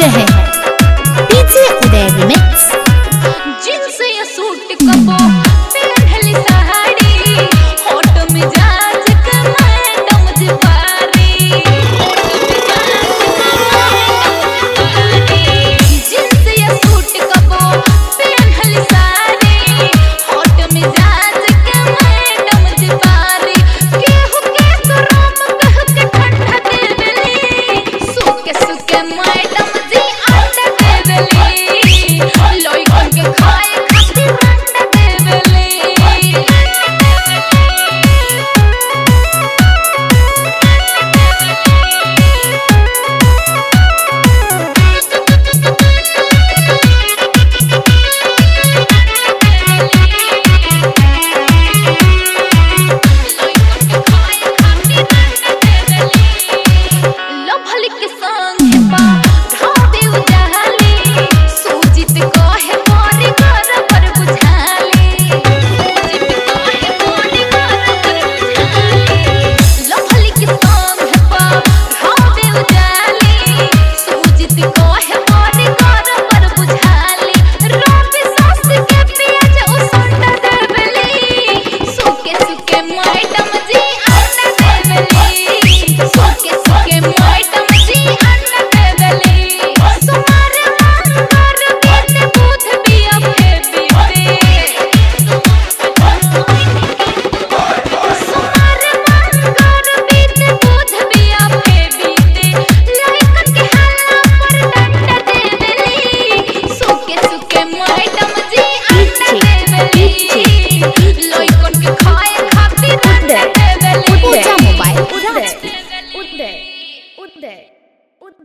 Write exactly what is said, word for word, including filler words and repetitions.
रहे हैं DJ Uday remix. Jeans या सूट कपो पहनली साड़ी होठ में जाज के मैडम जी पारी जींस या सूट कपो पहनली साड़ी होठ में जाज के मैडम जी पारी केहू के तो राम कह के ठंडा देवेली सुके सुके मैडम जी अंडा देवेली लोई के खाए खातिर अंडा देवेली। लभली के संग बा ढाबे उजाली सुजित कहे मोरी घर पर बुझाली सुजित कहे मोरी घर पर बुझाली लभली के संग बा ढाबे उजाली सुजित कहे मोरी घर पर बुझाली रवि सास के पियाज उसंडा देवेली सुके सुके मैडम जी अंडा देवेली सुके सुके मैडम जी अंडा देवेली सुमार मंगर बीते बुध बिया फेबी सुमार मंगर बीते बुध बिया फेबी लइकन के हल्ला पर डंडा देवेली सुके सुके मैडम जी अंडा देवेली लइकन के खाए खातिर अंडा देवेली। पूजा मोबाइल उदय उदय उदय उदय।